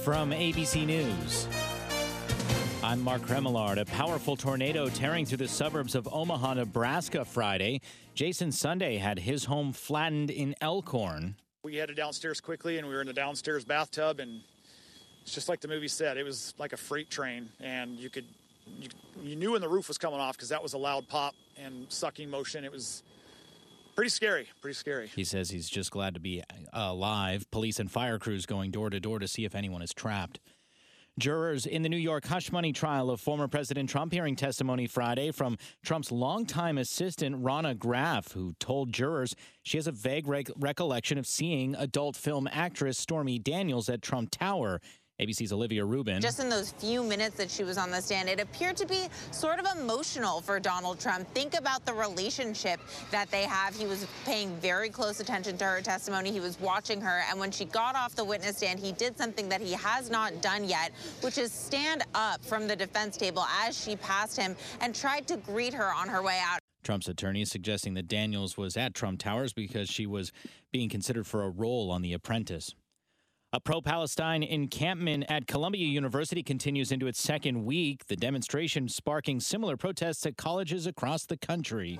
from ABC News. I'm Mark Remillard. A powerful tornado tearing through the suburbs of Omaha, Nebraska Friday. Jason Sunday had his home flattened in Elkhorn. We headed downstairs quickly, and we were in the downstairs bathtub, and it's just like the movie said. It was like a freight train, and you knew when the roof was coming off because that was a loud pop and sucking motion. It was pretty scary. He says he's just glad to be alive. Police and fire crews going door to door to see if anyone is trapped. Jurors in the New York hush money trial of former President Trump hearing testimony Friday from Trump's longtime assistant, Ronna Graff, who told jurors she has a vague recollection of seeing adult film actress Stormy Daniels at Trump Tower. ABC's Olivia Rubin. Just in those few minutes that she was on the stand, it appeared to be sort of emotional for Donald Trump. Think about the relationship that they have. He was paying very close attention to her testimony. He was watching her. And when she got off the witness stand, he did something that he has not done yet, which is stand up from the defense table as she passed him and tried to greet her on her way out. Trump's attorney is suggesting that Daniels was at Trump Towers because she was being considered for a role on The Apprentice. A pro-Palestine encampment at Columbia University continues into its second week, the demonstration sparking similar protests at colleges across the country.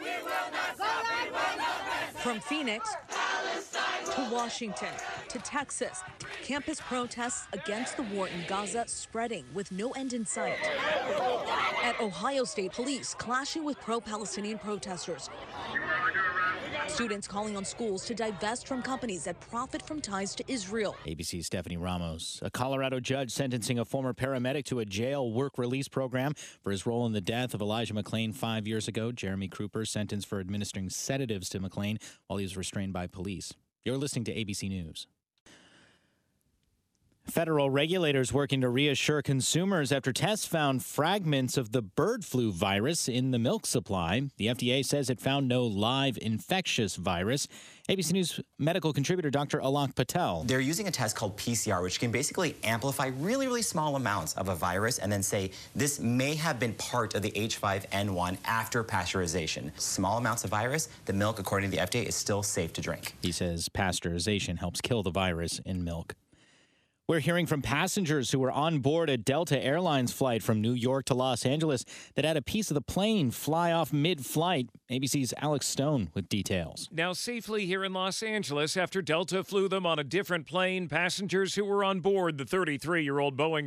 From Phoenix to Washington to Texas, campus protests against the war in Gaza spreading with no end in sight. At Ohio State, police clashing with pro-Palestinian protesters. Students calling on schools to divest from companies that profit from ties to Israel. ABC's Stephanie Ramos. A Colorado judge sentencing a former paramedic to a jail work release program for his role in the death of Elijah McClain 5 years ago. Jeremy Cooper sentenced for administering sedatives to McClain while he was restrained by police. You're listening to ABC News. Federal regulators working to reassure consumers after tests found fragments of the bird flu virus in the milk supply. The FDA says it found no live infectious virus. ABC News medical contributor Dr. Alok Patel. They're using a test called PCR, which can basically amplify really small amounts of a virus and then say this may have been part of the H5N1 after pasteurization. Small amounts of virus, the milk, according to the FDA, is still safe to drink. He says pasteurization helps kill the virus in milk. We're hearing from passengers who were on board a Delta Airlines flight from New York to Los Angeles that had a piece of the plane fly off mid-flight. ABC's Alex Stone with details. Now safely here in Los Angeles after Delta flew them on a different plane. Passengers who were on board the 33-year-old Boeing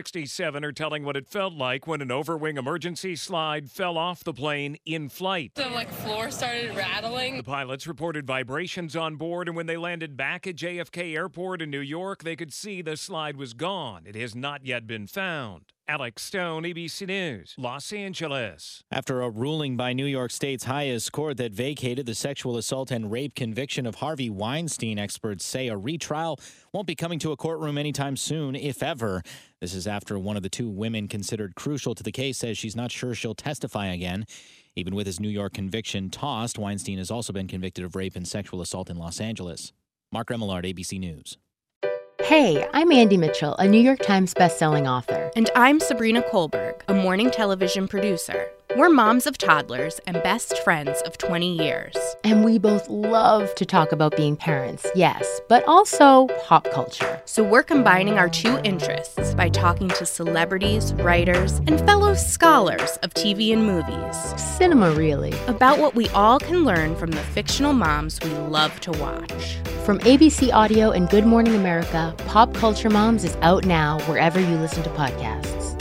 767 are telling what it felt like when an overwing emergency slide fell off the plane in flight. The floor started rattling. The pilots reported vibrations on board, and when they landed back at JFK Airport in New York, they could see the slide was gone. It has not yet been found. Alex Stone, ABC News, Los Angeles. After a ruling by New York State's highest court that vacated the sexual assault and rape conviction of Harvey Weinstein, experts say a retrial won't be coming to a courtroom anytime soon, if ever. This is after one of the two women considered crucial to the case says she's not sure she'll testify again. Even with his New York conviction tossed, Weinstein has also been convicted of rape and sexual assault in Los Angeles. Mark Remillard, ABC News. Hey, I'm Andy Mitchell, a New York Times bestselling author. And I'm Sabrina Kohlberg, a morning television producer. We're moms of toddlers and best friends of 20 years. And we both love to talk about being parents, yes, but also pop culture. So we're combining our two interests by talking to celebrities, writers, and fellow scholars of TV and movies. Cinema, really. About what we all can learn from the fictional moms we love to watch. From ABC Audio and Good Morning America, Pop Culture Moms is out now wherever you listen to podcasts.